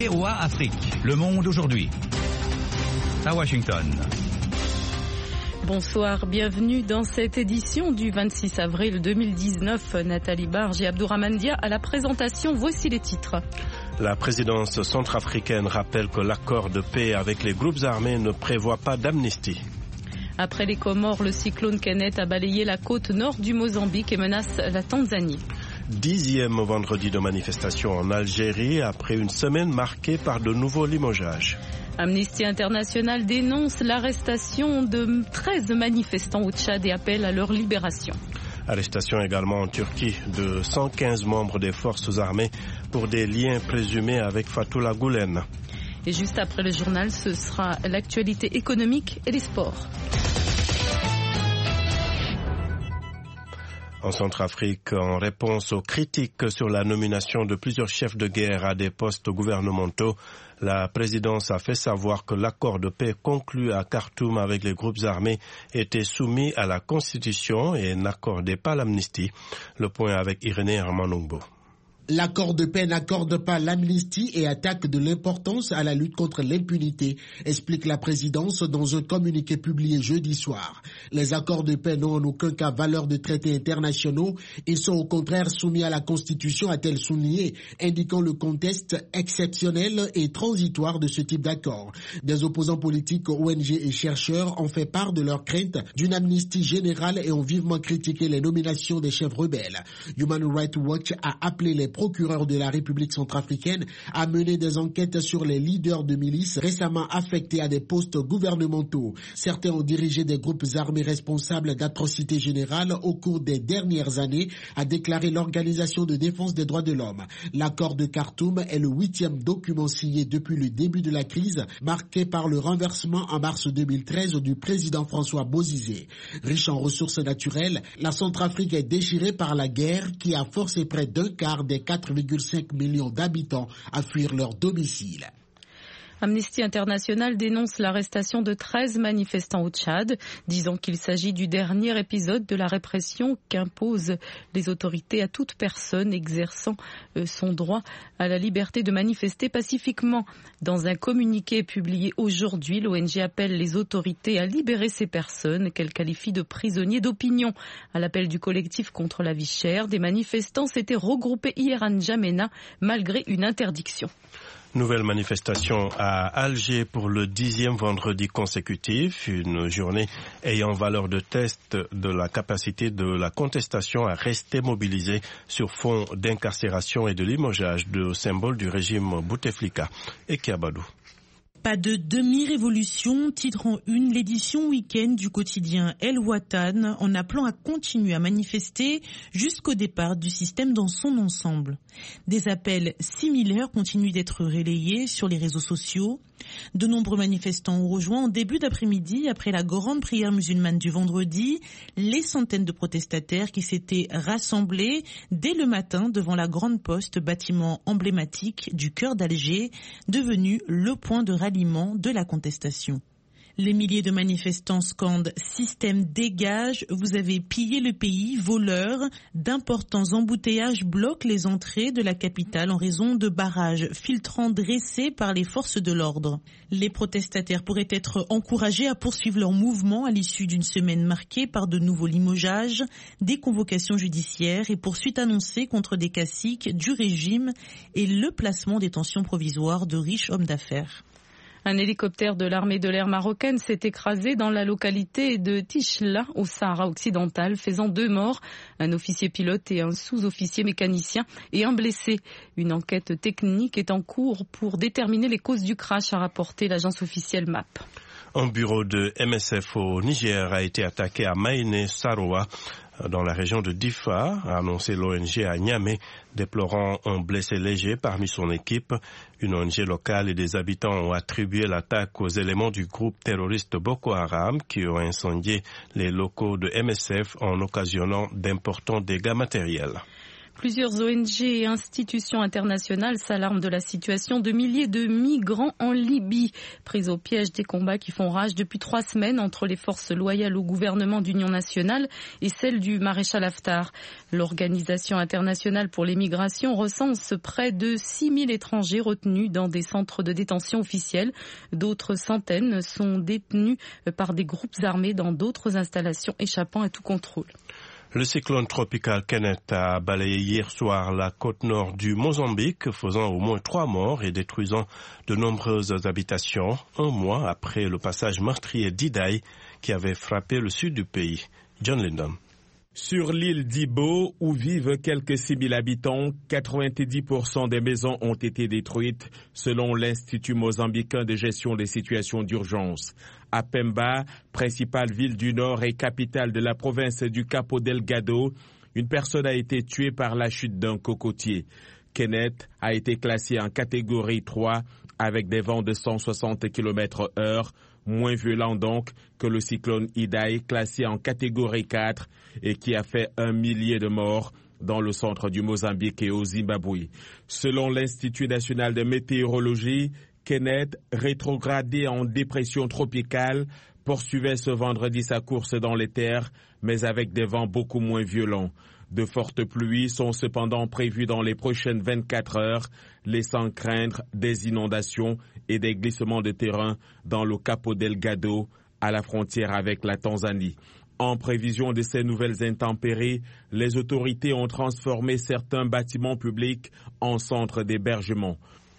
VOA Afrique, le monde aujourd'hui. À Washington. Bonsoir, bienvenue dans cette édition du 26 avril 2019. Nathalie Barge et Abdourahmane Dia à la présentation. Voici les titres. La présidence centrafricaine rappelle que l'accord de paix avec les groupes armés ne prévoit pas d'amnistie. Après les Comores, le cyclone Kenneth a balayé la côte nord du Mozambique et menace la Tanzanie. 10e vendredi de manifestation en Algérie après une semaine marquée par de nouveaux limogeages. Amnesty International dénonce l'arrestation de 13 manifestants au Tchad et appelle à leur libération. Arrestation également en Turquie de 115 membres des forces armées pour des liens présumés avec Fethullah Gülen. Et juste après le journal, ce sera l'actualité économique et les sports. En Centrafrique, en réponse aux critiques sur la nomination de plusieurs chefs de guerre à des postes gouvernementaux, la présidence a fait savoir que l'accord de paix conclu à Khartoum avec les groupes armés était soumis à la Constitution et n'accordait pas l'amnistie. Le point avec Irénée Armanongbo. L'accord de paix n'accorde pas l'amnistie et attaque de l'importance à la lutte contre l'impunité, explique la présidence dans un communiqué publié jeudi soir. Les accords de paix n'ont en aucun cas valeur de traités internationaux. Ils sont au contraire soumis à la Constitution, a-t-elle souligné, indiquant le contexte exceptionnel et transitoire de ce type d'accord. Des opposants politiques, ONG et chercheurs ont fait part de leur crainte d'une amnistie générale et ont vivement critiqué les nominations des chefs rebelles. Human Rights Watch a appelé les procureurs de la République centrafricaine à mener des enquêtes sur les leaders de milices récemment affectés à des postes gouvernementaux. Certains ont dirigé des groupes armés responsables d'atrocités générales au cours des dernières années, a déclaré l'Organisation de défense des droits de l'homme. L'accord de Khartoum est le 8e document signé depuis le début de la crise, marqué par le renversement en mars 2013 du président François Bozizé. Riche en ressources naturelles, la Centrafrique est déchirée par la guerre qui a forcé près d'un quart des 4,5 millions d'habitants à fuir leur domicile. Amnesty International dénonce l'arrestation de 13 manifestants au Tchad, disant qu'il s'agit du dernier épisode de la répression qu'imposent les autorités à toute personne exerçant son droit à la liberté de manifester pacifiquement. Dans un communiqué publié aujourd'hui, l'ONG appelle les autorités à libérer ces personnes qu'elle qualifie de prisonniers d'opinion. À l'appel du collectif contre la vie chère, des manifestants s'étaient regroupés hier à N'Djamena malgré une interdiction. Nouvelle manifestation à Alger pour le 10e vendredi consécutif, une journée ayant valeur de test de la capacité de la contestation à rester mobilisée sur fond d'incarcération et de limogeage de symboles du régime Bouteflika. Et Kiabadou. Pas de demi-révolution, titre en une l'édition week-end du quotidien El Watan, en appelant à continuer à manifester jusqu'au départ du système dans son ensemble. Des appels similaires continuent d'être relayés sur les réseaux sociaux. De nombreux manifestants ont rejoint en début d'après-midi, après la grande prière musulmane du vendredi, les centaines de protestataires qui s'étaient rassemblés dès le matin devant la Grande Poste, bâtiment emblématique du cœur d'Alger, devenu le point de ralliement de la contestation. Les milliers de manifestants scandent « Système dégage, vous avez pillé le pays, voleurs ». D'importants embouteillages bloquent les entrées de la capitale en raison de barrages filtrants dressés par les forces de l'ordre. Les protestataires pourraient être encouragés à poursuivre leur mouvement à l'issue d'une semaine marquée par de nouveaux limogeages, des convocations judiciaires et poursuites annoncées contre des caciques du régime et le placement des détention provisoire de riches hommes d'affaires. Un hélicoptère de l'armée de l'air marocaine s'est écrasé dans la localité de Tichla, au Sahara occidental, faisant 2 morts, un officier pilote et un sous-officier mécanicien, et un blessé. Une enquête technique est en cours pour déterminer les causes du crash, a rapporté l'agence officielle MAP. Un bureau de MSF au Niger a été attaqué à Maïné Saroua, dans la région de Difa, a annoncé l'ONG à Niamey, déplorant un blessé léger parmi son équipe. Une ONG locale et des habitants ont attribué l'attaque aux éléments du groupe terroriste Boko Haram qui ont incendié les locaux de MSF en occasionnant d'importants dégâts matériels. Plusieurs ONG et institutions internationales s'alarment de la situation de milliers de migrants en Libye, pris au piège des combats qui font rage depuis 3 semaines entre les forces loyales au gouvernement d'union nationale et celles du maréchal Haftar. L'Organisation internationale pour les migrations recense près de 6 000 étrangers retenus dans des centres de détention officiels. D'autres centaines sont détenus par des groupes armés dans d'autres installations échappant à tout contrôle. Le cyclone tropical Kenneth a balayé hier soir la côte nord du Mozambique, faisant au moins 3 morts et détruisant de nombreuses habitations, un mois après le passage meurtrier d'Idai qui avait frappé le sud du pays. John Lyndon. Sur l'île d'Ibo, où vivent quelques 6 000 habitants, 90% des maisons ont été détruites, selon l'Institut mozambicain de gestion des situations d'urgence. À Pemba, principale ville du nord et capitale de la province du Cabo Delgado, une personne a été tuée par la chute d'un cocotier. Kenneth a été classé en catégorie 3 avec des vents de 160 km/h, moins violent donc que le cyclone Idai classé en catégorie 4 et qui a fait 1 millier de morts dans le centre du Mozambique et au Zimbabwe. Selon l'Institut national de météorologie, Kenneth, rétrogradé en dépression tropicale, poursuivait ce vendredi sa course dans les terres, mais avec des vents beaucoup moins violents. De fortes pluies sont cependant prévues dans les prochaines 24 heures, laissant craindre des inondations et des glissements de terrain dans le Cabo Delgado, à la frontière avec la Tanzanie. En prévision de ces nouvelles intempéries, les autorités ont transformé certains bâtiments publics en centres d'hébergement.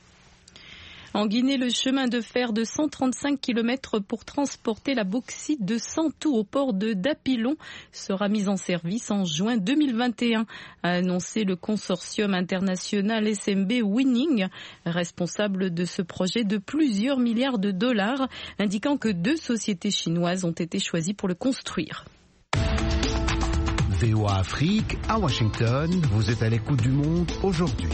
En Guinée, le chemin de fer de 135 km pour transporter la bauxite de Santou au port de Dapilon sera mis en service en juin 2021, a annoncé le consortium international SMB Winning, responsable de ce projet de plusieurs milliards de dollars, indiquant que 2 sociétés chinoises ont été choisies pour le construire. VOA Afrique, à Washington, vous êtes à l'écoute du monde aujourd'hui.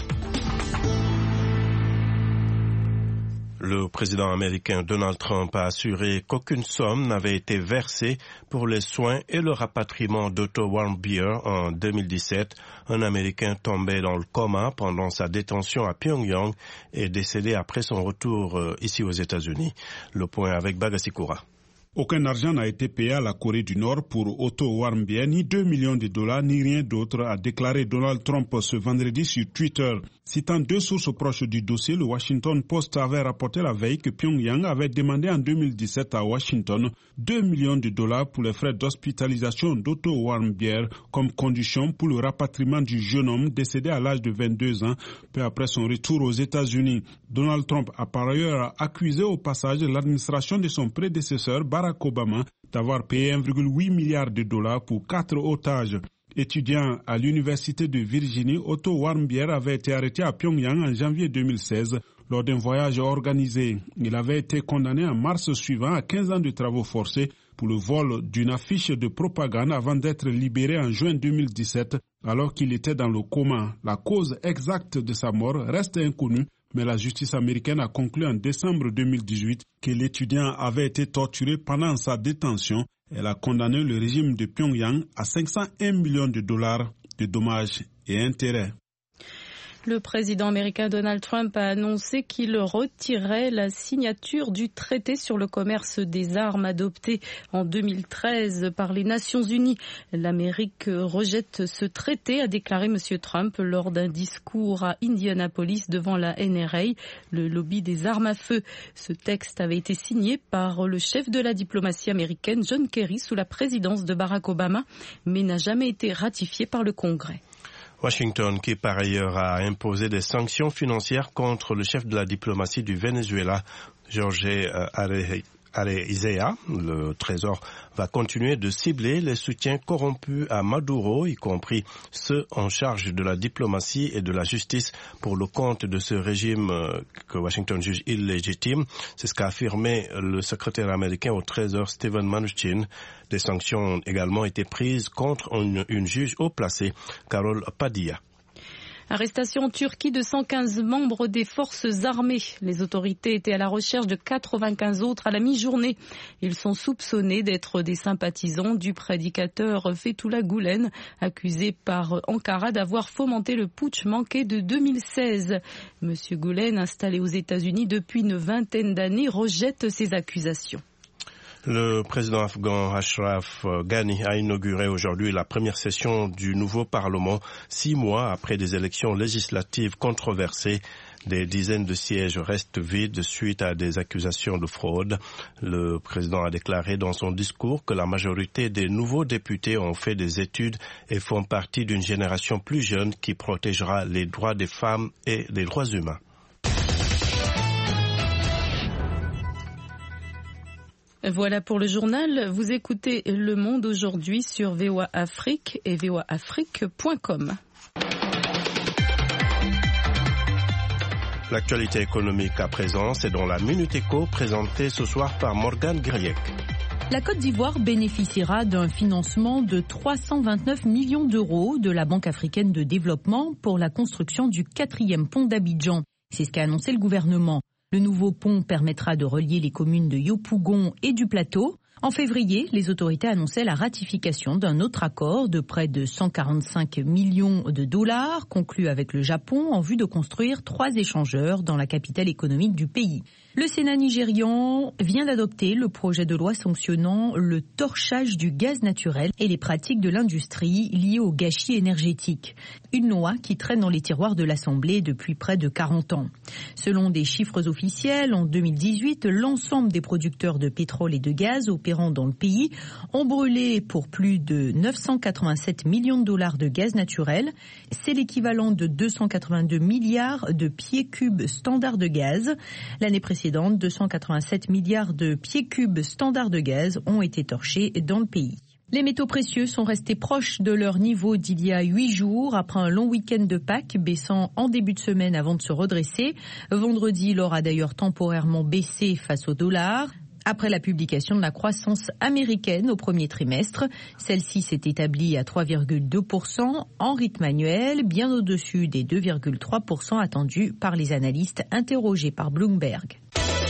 Le président américain Donald Trump a assuré qu'aucune somme n'avait été versée pour les soins et le rapatriement d'Otto Warmbier en 2017. Un Américain tombé dans le coma pendant sa détention à Pyongyang et décédé après son retour ici aux États-Unis. Le point avec Bagasikura. Aucun argent n'a été payé à la Corée du Nord pour Otto Warmbier, ni 2 millions de dollars, ni rien d'autre, a déclaré Donald Trump ce vendredi sur Twitter. Citant 2 sources proches du dossier, le Washington Post avait rapporté la veille que Pyongyang avait demandé en 2017 à Washington 2 millions de dollars pour les frais d'hospitalisation d'Otto Warmbier comme condition pour le rapatriement du jeune homme décédé à l'âge de 22 ans, peu après son retour aux États-Unis. Donald Trump a par ailleurs accusé au passage l'administration de son prédécesseur Barack Obama d'avoir payé 1,8 milliard de dollars pour 4 otages. Étudiant à l'université de Virginie, Otto Warmbier avait été arrêté à Pyongyang en janvier 2016 lors d'un voyage organisé. Il avait été condamné en mars suivant à 15 ans de travaux forcés pour le vol d'une affiche de propagande avant d'être libéré en juin 2017 alors qu'il était dans le coma. La cause exacte de sa mort reste inconnue, mais la justice américaine a conclu en décembre 2018 que l'étudiant avait été torturé pendant sa détention. Elle a condamné le régime de Pyongyang à 501 millions de dollars de dommages et intérêts. Le président américain Donald Trump a annoncé qu'il retirerait la signature du traité sur le commerce des armes adopté en 2013 par les Nations Unies. L'Amérique rejette ce traité, a déclaré M. Trump lors d'un discours à Indianapolis devant la NRA, le lobby des armes à feu. Ce texte avait été signé par le chef de la diplomatie américaine John Kerry sous la présidence de Barack Obama, mais n'a jamais été ratifié par le Congrès. Washington, qui par ailleurs a imposé des sanctions financières contre le chef de la diplomatie du Venezuela, Jorge Arezea. Le Trésor va continuer de cibler les soutiens corrompus à Maduro, y compris ceux en charge de la diplomatie et de la justice pour le compte de ce régime que Washington juge illégitime. C'est ce qu'a affirmé le secrétaire américain au Trésor Steven Mnuchin. Des sanctions ont également été prises contre une juge haut placée, Carol Padilla. Arrestation en Turquie de 115 membres des forces armées. Les autorités étaient à la recherche de 95 autres à la mi-journée. Ils sont soupçonnés d'être des sympathisants du prédicateur Fethullah Gülen, accusé par Ankara d'avoir fomenté le putsch manqué de 2016. Monsieur Gülen, installé aux États-Unis depuis une vingtaine d'années, rejette ces accusations. Le président afghan Ashraf Ghani a inauguré aujourd'hui la première session du nouveau Parlement, 6 mois après des élections législatives controversées. Des dizaines de sièges restent vides suite à des accusations de fraude. Le président a déclaré dans son discours que la majorité des nouveaux députés ont fait des études et font partie d'une génération plus jeune qui protégera les droits des femmes et les droits humains. Voilà pour le journal. Vous écoutez Le Monde aujourd'hui sur VOA Afrique et voaafrique.com. L'actualité économique à présent, c'est dans la Minute Éco présentée ce soir par Morgane Guiriec. La Côte d'Ivoire bénéficiera d'un financement de 329 millions d'euros de la Banque africaine de développement pour la construction du 4e pont d'Abidjan. C'est ce qu'a annoncé le gouvernement. Le nouveau pont permettra de relier les communes de Yopougon et du Plateau. En février, les autorités annonçaient la ratification d'un autre accord de près de 145 millions de dollars conclu avec le Japon en vue de construire 3 échangeurs dans la capitale économique du pays. Le Sénat nigérian vient d'adopter le projet de loi sanctionnant le torchage du gaz naturel et les pratiques de l'industrie liées au gâchis énergétique. Une loi qui traîne dans les tiroirs de l'Assemblée depuis près de 40 ans. Selon des chiffres officiels, en 2018, l'ensemble des producteurs de pétrole et de gaz opérant dans le pays ont brûlé pour plus de 987 millions de dollars de gaz naturel. C'est l'équivalent de 282 milliards de pieds cubes standards de gaz. L'année précédente, 287 milliards de pieds cubes standards de gaz ont été torchés dans le pays. Les métaux précieux sont restés proches de leur niveau d'il y a 8 jours après un long week-end de Pâques baissant en début de semaine avant de se redresser. Vendredi, l'or a d'ailleurs temporairement baissé face au dollar. Après la publication de la croissance américaine au premier trimestre, celle-ci s'est établie à 3,2% en rythme annuel, bien au-dessus des 2,3% attendus par les analystes interrogés par Bloomberg.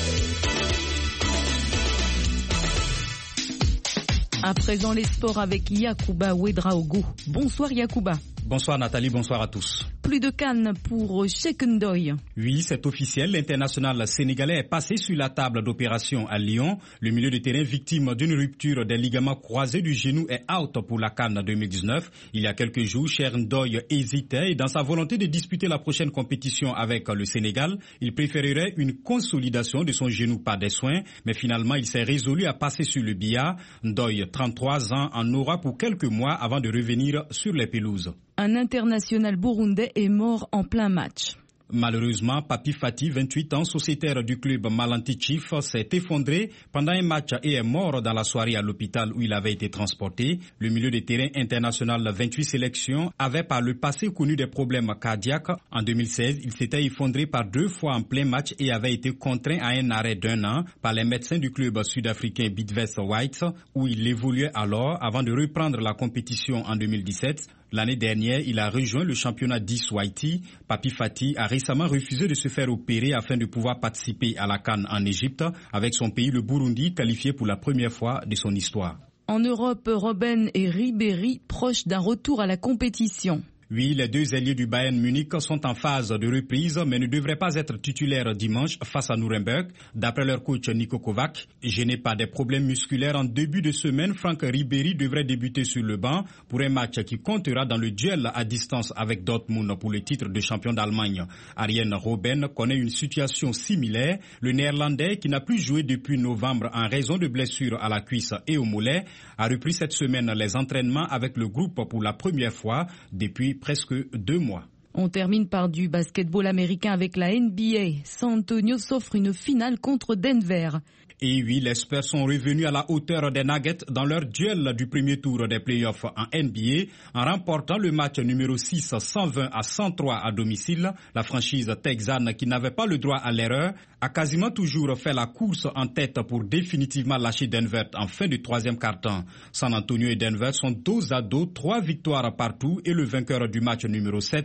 À présent, les sports avec Yacouba Ouedraogo. Bonsoir Yacouba. Bonsoir Nathalie, bonsoir à tous. Plus de cannes pour Cheikh Ndoye. Oui, c'est officiel. L'international sénégalais est passé sur la table d'opération à Lyon. Le milieu de terrain victime d'une rupture des ligaments croisés du genou est out pour la CAN 2019. Il y a quelques jours, Cheikh Ndoye hésitait et dans sa volonté de disputer la prochaine compétition avec le Sénégal, il préférerait une consolidation de son genou par des soins. Mais finalement, il s'est résolu à passer sur le billard. Ndoye, 33 ans, en aura pour quelques mois avant de revenir sur les pelouses. Un international burundais est mort en plein match. Malheureusement, Papi Fati, 28 ans, sociétaire du club Malanti Chief, s'est effondré pendant un match et est mort dans la soirée à l'hôpital où il avait été transporté. Le milieu de terrain international 28 sélections avait par le passé connu des problèmes cardiaques. En 2016, il s'était effondré par 2 fois en plein match et avait été contraint à un arrêt d'1 an par les médecins du club sud-africain Bidvest White où il évoluait alors avant de reprendre la compétition en 2017. L'année dernière, il a rejoint le championnat d'Iswaiti. Papi Fati a récemment refusé de se faire opérer afin de pouvoir participer à la CAN en Égypte avec son pays, le Burundi, qualifié pour la première fois de son histoire. En Europe, Robben et Ribéry proches d'un retour à la compétition. Oui, les 2 ailiers du Bayern Munich sont en phase de reprise, mais ne devraient pas être titulaires dimanche face à Nuremberg. D'après leur coach Niko Kovac, gêné par des problèmes musculaires en début de semaine, Franck Ribéry devrait débuter sur le banc pour un match qui comptera dans le duel à distance avec Dortmund pour le titre de champion d'Allemagne. Arjen Robben connaît une situation similaire. Le Néerlandais, qui n'a plus joué depuis novembre en raison de blessures à la cuisse et au mollet, a repris cette semaine les entraînements avec le groupe pour la première fois depuis presque 2 mois. On termine par du basketball américain avec la NBA. San Antonio s'offre une finale contre Denver. Et oui, les Spurs sont revenus à la hauteur des Nuggets dans leur duel du premier tour des playoffs en NBA en remportant le match numéro 6 120 à 103 à domicile. La franchise texane, qui n'avait pas le droit à l'erreur, a quasiment toujours fait la course en tête pour définitivement lâcher Denver en fin de 3e quart-temps. San Antonio et Denver sont dos à dos, 3 victoires partout et le vainqueur du match numéro 7 demain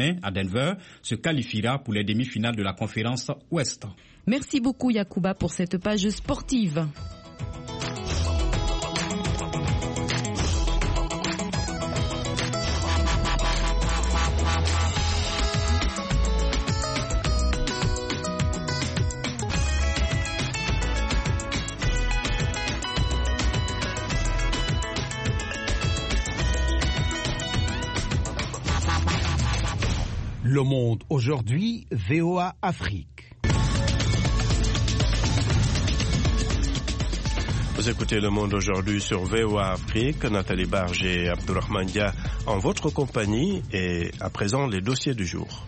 demain à Denver, se qualifiera pour les demi-finales de la conférence Ouest. Merci beaucoup Yacouba pour cette page sportive. Le Monde aujourd'hui, VOA Afrique. Vous écoutez Le Monde aujourd'hui sur VOA Afrique. Nathalie Barge et Abdourahmane Dia en votre compagnie. Et à présent, les dossiers du jour.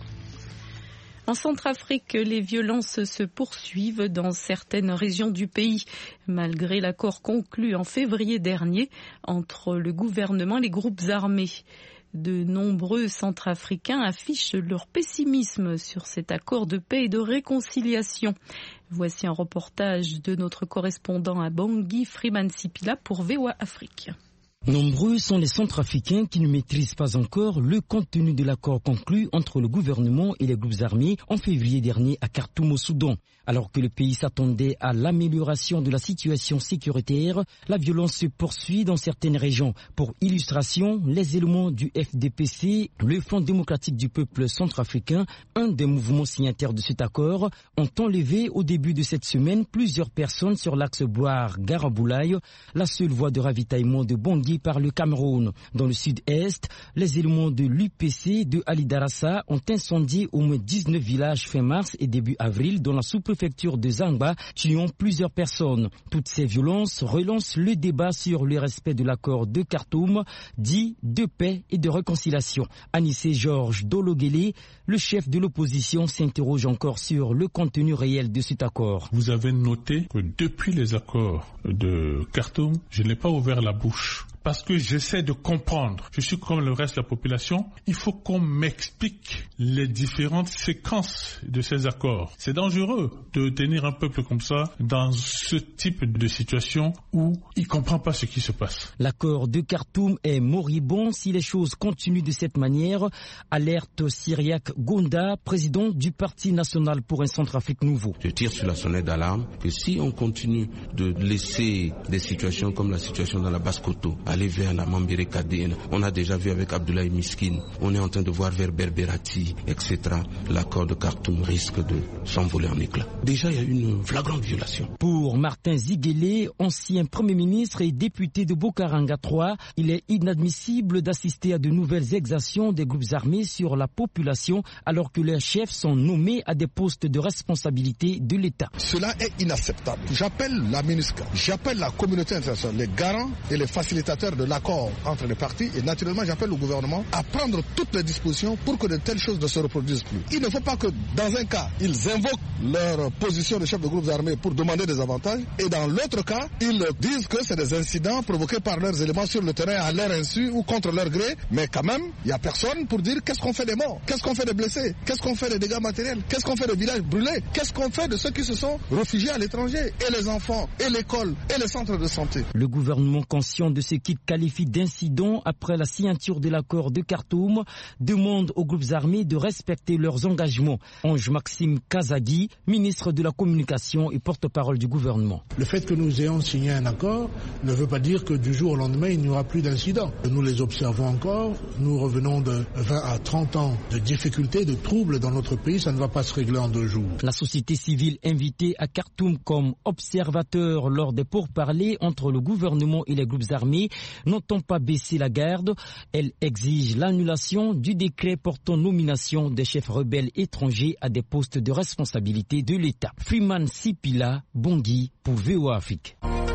En Centrafrique, les violences se poursuivent dans certaines régions du pays, malgré l'accord conclu en février dernier entre le gouvernement et les groupes armés. De nombreux Centrafricains affichent leur pessimisme sur cet accord de paix et de réconciliation. Voici un reportage de notre correspondant à Bangui, Freeman Sipila pour VOA Afrique. Nombreux sont les Centrafricains qui ne maîtrisent pas encore le contenu de l'accord conclu entre le gouvernement et les groupes armés en février dernier à Khartoum au Soudan. Alors que le pays s'attendait à l'amélioration de la situation sécuritaire, la violence se poursuit dans certaines régions. Pour illustration, les éléments du FDPC, le Front démocratique du peuple centrafricain, un des mouvements signataires de cet accord, ont enlevé au début de cette semaine plusieurs personnes sur l'axe Boire-Garaboulaye, la seule voie de ravitaillement de Bangui par le Cameroun. Dans le sud-est, les éléments de l'UPC de Ali Darassa ont incendié au moins 19 villages fin mars et début avril dans la sous-préfecture de Zangba, tuant plusieurs personnes. Toutes ces violences relancent le débat sur le respect de l'accord de Khartoum, dit de paix et de réconciliation. Anissé Georges Dologele, le chef de l'opposition, s'interroge encore sur le contenu réel de cet accord. Vous avez noté que depuis les accords de Khartoum, je n'ai pas ouvert la bouche. Parce que j'essaie de comprendre. Je suis comme le reste de la population. Il faut qu'on m'explique les différentes séquences de ces accords. C'est dangereux de tenir un peuple comme ça dans ce type de situation où il ne comprend pas ce qui se passe. L'accord de Khartoum est moribond si les choses continuent de cette manière. Alerte Cyriaque Gonda, président du Parti national pour un Centrafrique nouveau. Je tire sur la sonnette d'alarme que si on continue de laisser des situations comme la situation dans la Basse-Koto aller vers la Mambéré Kadena. On a déjà vu avec Abdoulaye Miskin. On est en train de voir vers Berberati, etc. L'accord de Khartoum risque de s'envoler en éclats. Déjà, il y a une flagrante violation. Pour Martin Ziguélé, ancien Premier ministre et député de Bokaranga 3, il est inadmissible d'assister à de nouvelles exactions des groupes armés sur la population alors que leurs chefs sont nommés à des postes de responsabilité de l'État. Cela est inacceptable. J'appelle la MINUSCA, j'appelle la communauté internationale, les garants et les facilitateurs de l'accord entre les partis et naturellement j'appelle le gouvernement à prendre toutes les dispositions pour que de telles choses ne se reproduisent plus. Il ne faut pas que dans un cas, ils invoquent leur position de chef de groupes armés pour demander des avantages et dans l'autre cas, ils disent que c'est des incidents provoqués par leurs éléments sur le terrain à leur insu ou contre leur gré, mais quand même, il n'y a personne pour dire qu'est-ce qu'on fait des morts, qu'est-ce qu'on fait des blessés, qu'est-ce qu'on fait des dégâts matériels, qu'est-ce qu'on fait des villages brûlés, qu'est-ce qu'on fait de ceux qui se sont réfugiés à l'étranger et les enfants, et l'école, et les centres de santé. Le gouvernement conscient de ce qu'il qualifie d'incident après la signature de l'accord de Khartoum demande aux groupes armés de respecter leurs engagements. Ange Maxime Kazadi, ministre de la Communication et porte-parole du gouvernement. Le fait que nous ayons signé un accord ne veut pas dire que du jour au lendemain il n'y aura plus d'incidents. Nous les observons encore, nous revenons de 20 à 30 ans de difficultés, de troubles dans notre pays, ça ne va pas se régler en 2 jours. La société civile invitée à Khartoum comme observateur lors des pourparlers entre le gouvernement et les groupes armés n'entend pas baisser la garde. Elle exige l'annulation du décret portant nomination des chefs rebelles étrangers à des postes de responsabilité de l'État. Freeman Sipila, Bangui pour VOA Afrique.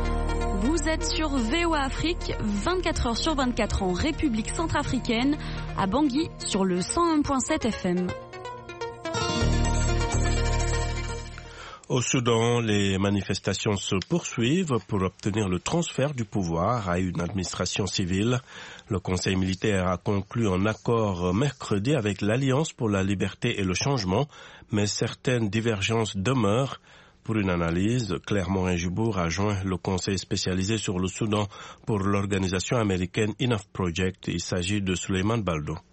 Vous êtes sur VOA Afrique, 24 heures sur 24 en République centrafricaine, à Bangui sur le 101.7 FM. Au Soudan, les manifestations se poursuivent pour obtenir le transfert du pouvoir à une administration civile. Le Conseil militaire a conclu un accord mercredi avec l'Alliance pour la liberté et le changement, mais certaines divergences demeurent. Pour une analyse, Claire Morin-Jubour a joint le Conseil spécialisé sur le Soudan pour l'organisation américaine Enough Project. Il s'agit de Souleymane Baldo.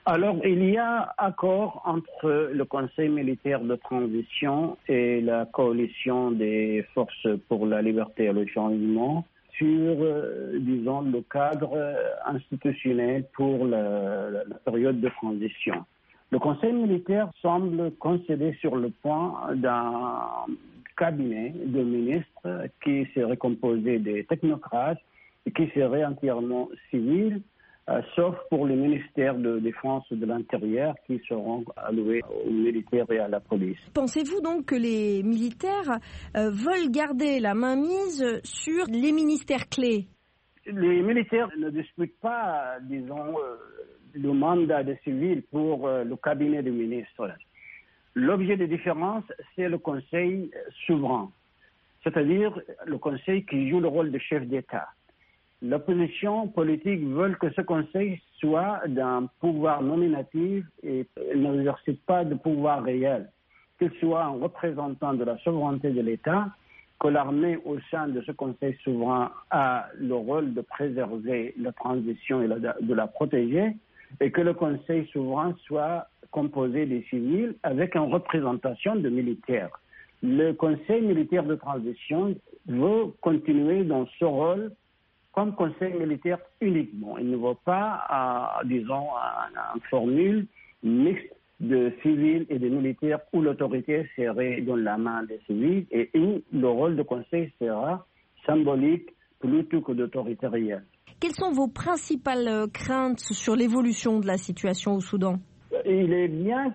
Alors, il y a accord entre le Conseil militaire de transition et la coalition des forces pour la liberté et le changement sur, disons, le cadre institutionnel pour la période de transition. Le Conseil militaire semble concéder sur le point d'un cabinet de ministres qui serait composé des technocrates et qui serait entièrement civil, sauf pour les ministères de défense et de l'intérieur qui seront alloués aux militaires et à la police. Pensez-vous donc que les militaires veulent garder la mainmise sur les ministères clés? Les militaires ne disputent pas, disons, le mandat des civils pour le cabinet des ministres. L'objet de différence, c'est le Conseil souverain, c'est-à-dire le Conseil qui joue le rôle de chef d'État. L'opposition politique veut que ce Conseil soit d'un pouvoir nominatif et n'exerce pas de pouvoir réel, qu'il soit un représentant de la souveraineté de l'État, que l'armée au sein de ce Conseil souverain a le rôle de préserver la transition et de la protéger, et que le Conseil souverain soit composé des civils avec une représentation de militaires. Le Conseil militaire de transition veut continuer dans ce rôle comme Conseil militaire uniquement. Il ne veut pas, disons, une formule mixte de civils et de militaires où l'autorité serait dans la main des civils et où le rôle de Conseil sera symbolique plutôt que d'autorité réelle. Quelles sont vos principales craintes sur l'évolution de la situation au Soudan? Il est bien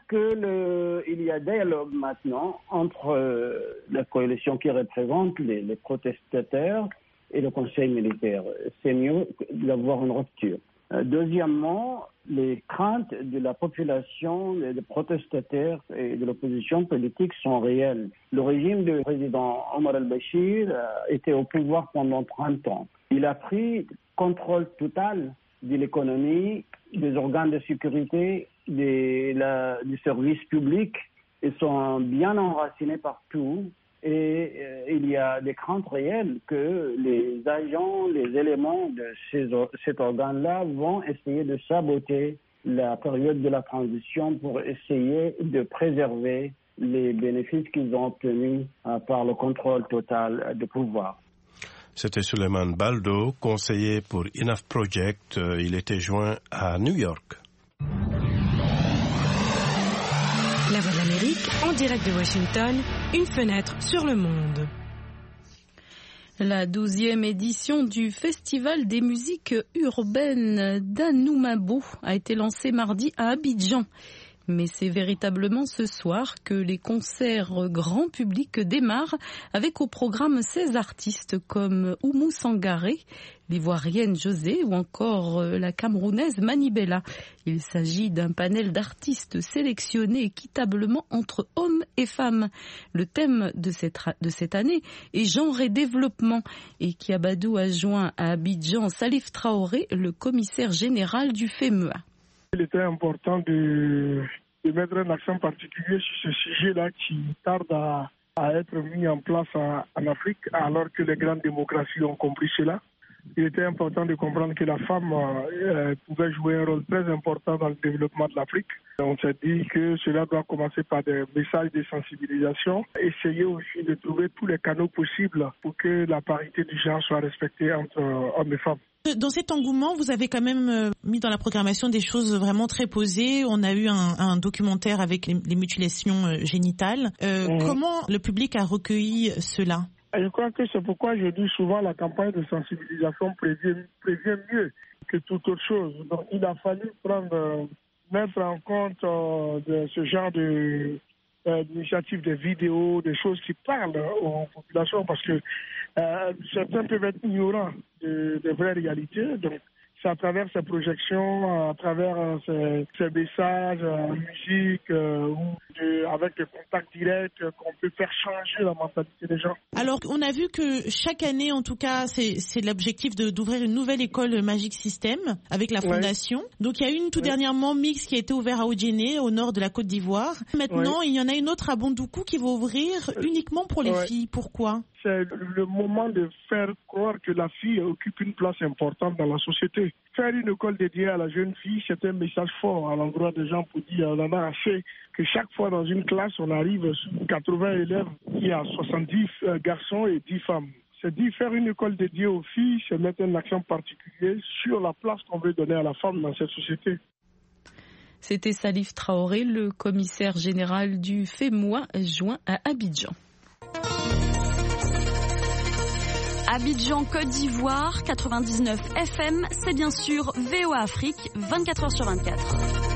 qu'il y a dialogue maintenant entre la coalition qui représente les protestataires et le Conseil militaire. C'est mieux d'avoir une rupture. Deuxièmement, les craintes de la population, des protestataires et de l'opposition politique sont réelles. Le régime du président Omar al-Bashir était au pouvoir pendant 30 ans. Il a pris contrôle total de l'économie, des organes de sécurité, du service public. Ils sont bien enracinés partout. Et il y a des craintes réelles que les agents, les éléments de cet organe-là vont essayer de saboter la période de la transition pour essayer de préserver les bénéfices qu'ils ont obtenus par le contrôle total du pouvoir. C'était Suleiman Baldo, conseiller pour Enough Project. Il était joint à New York. La Voix de l'Amérique, en direct de Washington, une fenêtre sur le monde. La 12e édition du Festival des musiques urbaines d'Anoumabo a été lancée mardi à Abidjan. Mais c'est véritablement ce soir que les concerts grand public démarrent avec au programme 16 artistes comme Oumou Sangaré, l'Ivoirienne José ou encore la Camerounaise Manibella. Il s'agit d'un panel d'artistes sélectionnés équitablement entre hommes et femmes. Le thème de cette année est genre et développement et Kiabadou a joint à Abidjan Salif Traoré, le commissaire général du FEMEA. Il était important de mettre un accent particulier sur ce sujet-là qui tarde à être mis en place en Afrique, alors que les grandes démocraties ont compris cela. Il était important de comprendre que la femme pouvait jouer un rôle très important dans le développement de l'Afrique. On s'est dit que cela doit commencer par des messages de sensibilisation, essayer aussi de trouver tous les canaux possibles pour que la parité du genre soit respectée entre hommes et femmes. Dans cet engouement, vous avez quand même mis dans la programmation des choses vraiment très posées. On a eu un documentaire avec les mutilations génitales. Comment le public a recueilli cela ? Je crois que c'est pourquoi je dis souvent la campagne de sensibilisation prévient mieux que toute autre chose. Donc il a fallu mettre en compte de ce genre d'initiatives, de vidéos, des choses qui parlent aux populations, parce que certains peuvent être ignorants des vraies réalités. Donc c'est à travers ces projections, à travers ces messages, musique, avec des contacts directs qu'on peut faire changer la mentalité des gens. Alors, on a vu que chaque année, en tout cas, c'est l'objectif d'ouvrir une nouvelle école Magic System avec la fondation. Ouais. Donc, il y a une tout dernièrement mix qui a été ouverte à Odjéné, au nord de la Côte d'Ivoire. Maintenant, il y en a une autre à Bondoukou qui va ouvrir uniquement pour les filles. Pourquoi ? c'est le moment de faire croire que la fille occupe une place importante dans la société. Faire une école dédiée à la jeune fille, c'est un message fort à l'endroit des gens pour dire on en a assez que chaque fois dans une classe, on arrive sur 80 élèves, il y a 70 garçons et 10 femmes. C'est dire faire une école dédiée aux filles, c'est mettre un accent particulier sur la place qu'on veut donner à la femme dans cette société. C'était Salif Traoré, le commissaire général du FEMOA, joint à Abidjan. Abidjan, Côte d'Ivoire, 99 FM, c'est bien sûr VOA Afrique, 24h/24.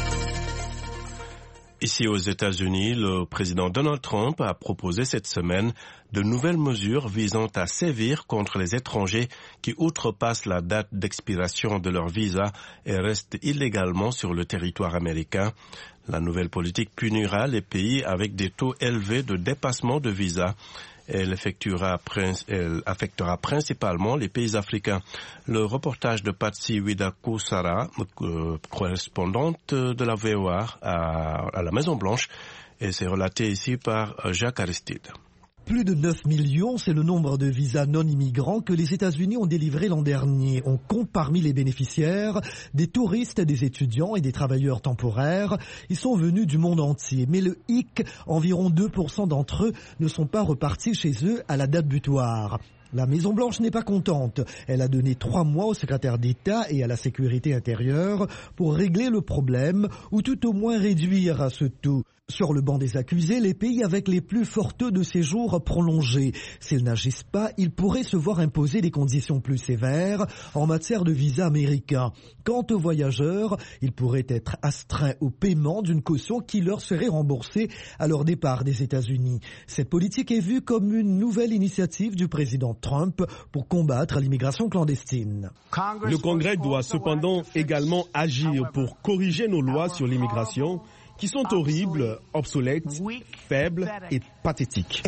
Ici aux États-Unis, le président Donald Trump a proposé cette semaine de nouvelles mesures visant à sévir contre les étrangers qui outrepassent la date d'expiration de leur visa et restent illégalement sur le territoire américain. La nouvelle politique punira les pays avec des taux élevés de dépassement de visa. Elle affectera principalement les pays africains. Le reportage de Patsy Widakusara, correspondante de la VOA à la Maison-Blanche, et c'est relaté ici par Jacques Aristide. Plus de 9 millions, c'est le nombre de visas non-immigrants que les États-Unis ont délivrés l'an dernier. On compte parmi les bénéficiaires des touristes, des étudiants et des travailleurs temporaires. Ils sont venus du monde entier. Mais le hic, environ 2% d'entre eux ne sont pas repartis chez eux à la date butoir. La Maison-Blanche n'est pas contente. Elle a donné 3 mois au secrétaire d'État et à la sécurité intérieure pour régler le problème ou tout au moins réduire ce taux. Sur le banc des accusés, les pays avec les plus forts taux de séjour prolongés. S'ils n'agissent pas, ils pourraient se voir imposer des conditions plus sévères en matière de visa américain. Quant aux voyageurs, ils pourraient être astreints au paiement d'une caution qui leur serait remboursée à leur départ des États-Unis. Cette politique est vue comme une nouvelle initiative du président Trump pour combattre l'immigration clandestine. Le Congrès doit cependant également agir pour corriger nos lois sur l'immigration qui sont horribles, obsolètes, faibles et pathétiques.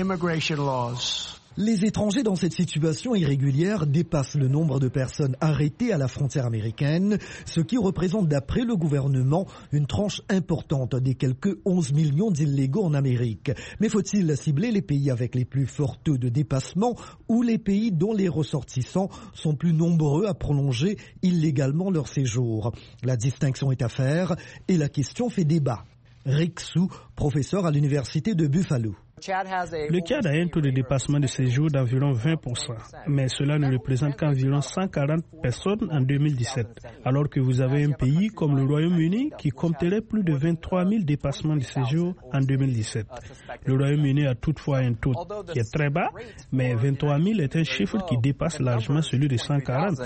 Les étrangers dans cette situation irrégulière dépassent le nombre de personnes arrêtées à la frontière américaine, ce qui représente d'après le gouvernement une tranche importante des quelques 11 millions d'illégaux en Amérique. Mais faut-il cibler les pays avec les plus forts taux de dépassement ou les pays dont les ressortissants sont plus nombreux à prolonger illégalement leur séjour? La distinction est à faire et la question fait débat. Rick Sou, professeur à l'université de Buffalo. Le Tchad a un taux de dépassement de séjour d'environ 20%, mais cela ne représente qu'environ 140 personnes en 2017, alors que vous avez un pays comme le Royaume-Uni qui compterait plus de 23 000 dépassements de séjour en 2017. Le Royaume-Uni a toutefois un taux qui est très bas, mais 23 000 est un chiffre qui dépasse largement celui de 140.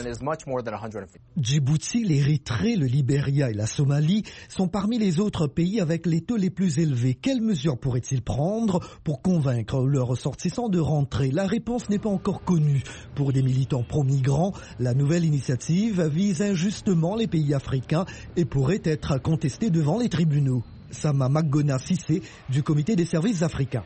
Djibouti, l'Érythrée, le Libéria et la Somalie sont parmi les autres pays avec les taux les plus élevés. Quelles mesures pourraient-ils prendre pour convaincre leurs ressortissants de rentrer? La réponse n'est pas encore connue. Pour des militants pro-migrants, la nouvelle initiative vise injustement les pays africains et pourrait être contestée devant les tribunaux. Sama Magona Sissé du Comité des services africains.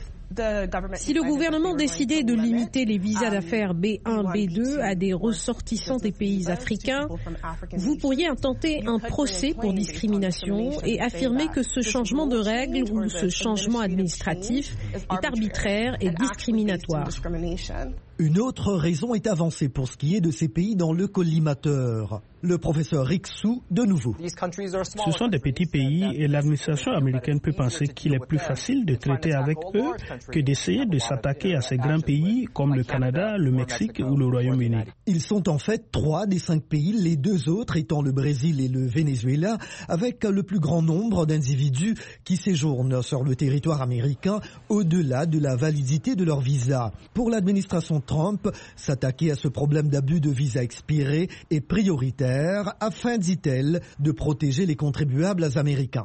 Si le gouvernement décidait de limiter les visas d'affaires B1, B2 à des ressortissants des pays africains, vous pourriez intenter un procès pour discrimination et affirmer que ce changement de règles ou ce changement administratif est arbitraire et discriminatoire. Une autre raison est avancée pour ce qui est de ces pays dans le collimateur. Le professeur Rick Sou, de nouveau. Ce sont des petits pays et l'administration américaine peut penser qu'il est plus facile de traiter avec eux que d'essayer de s'attaquer à ces grands pays comme le Canada, le Mexique ou le Royaume-Uni. Ils sont en fait 3 des 5 pays, les 2 autres étant le Brésil et le Venezuela, avec le plus grand nombre d'individus qui séjournent sur le territoire américain au-delà de la validité de leur visa. Pour l'administration Trump, s'attaquer à ce problème d'abus de visa expiré est prioritaire afin, dit-elle, de protéger les contribuables américains.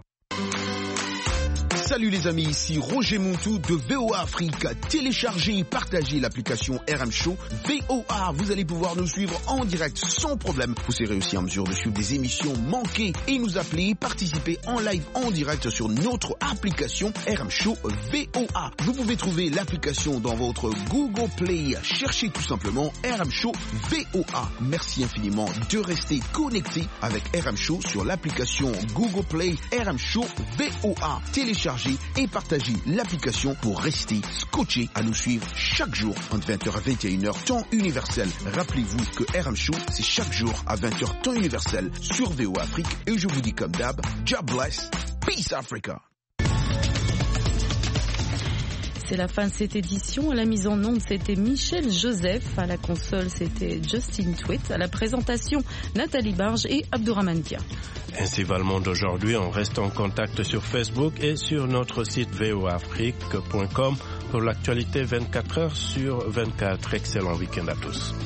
Salut les amis, ici Roger Montou de VOA Afrique. Téléchargez et partagez l'application RM Show VOA. Vous allez pouvoir nous suivre en direct sans problème. Vous serez aussi en mesure de suivre des émissions manquées et nous appeler, participer en live en direct sur notre application RM Show VOA. Vous pouvez trouver l'application dans votre Google Play. Cherchez tout simplement RM Show VOA. Merci infiniment de rester connecté avec RM Show sur l'application Google Play RM Show VOA. Téléchargez téléchargez et partagez l'application pour rester scotché à nous suivre chaque jour entre 20h à 21h temps universel. Rappelez-vous que RM Show, c'est chaque jour à 20h temps universel sur VOA Afrique. Et je vous dis comme d'hab, God bless, peace Africa. C'est la fin de cette édition. À la mise en onde, c'était Michel Joseph. À la console, c'était Justin Tweet. À la présentation, Nathalie Barge et Abdourahmane Dia. Ainsi va le monde aujourd'hui. On reste en contact sur Facebook et sur notre site voaafrique.com pour l'actualité 24 heures sur 24. Excellent week-end à tous.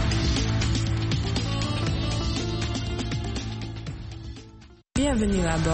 Bienvenue à bord.